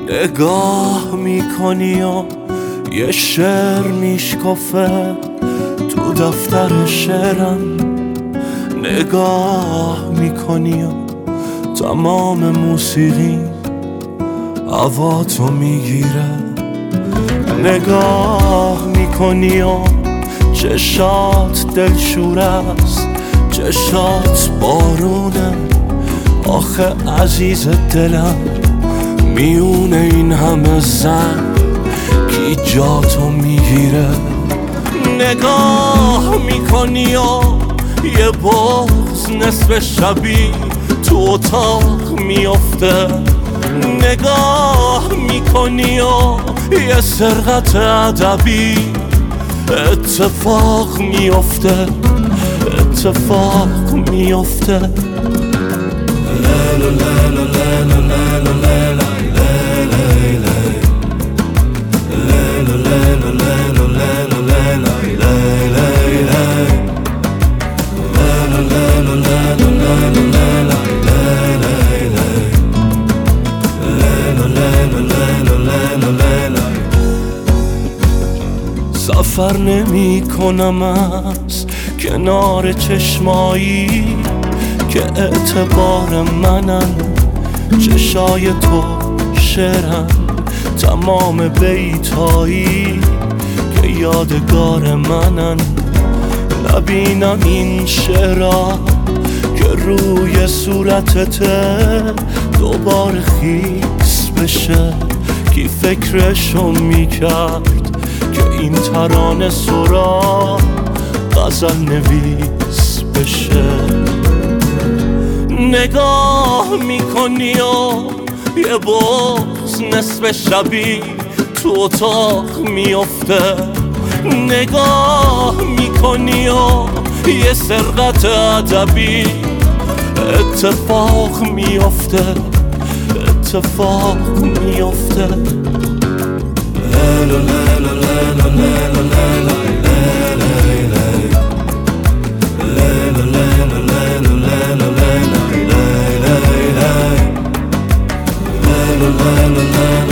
نگاه میکنی و یه شعر میشکافه تو دفتر شعرم. نگاه میکنی و تمام موسیقی هوا تو میگیره. نگاه میکنی و چشات دلشور است، چشات بارونه. آخه عزیز دلم میونه این همه زن کی جاتو میگیره. نگاه میکنی و یه بغض نصف شبی تو اتاق میافته. نگاه میکنی و یه سرقت ادبی اتفاق میافته. اتفاق میافته. سفر نمی کنم از کنار چشمایی که اعتبار منن. چشای تو شعرن، تمام بیتایی که یادگار منن. نبینم این شعرها که روی صورتته دوباره خیس بشه. کی فکرشو میکرد که این ترانه سرا غزل نویس بشه. نگاه میکنی و یه بغض نصف شبی تو اتاق میافته. نگاه میکنی و یه سرقت ادبی اتفاق میافته. اتفاق میافته. La la la la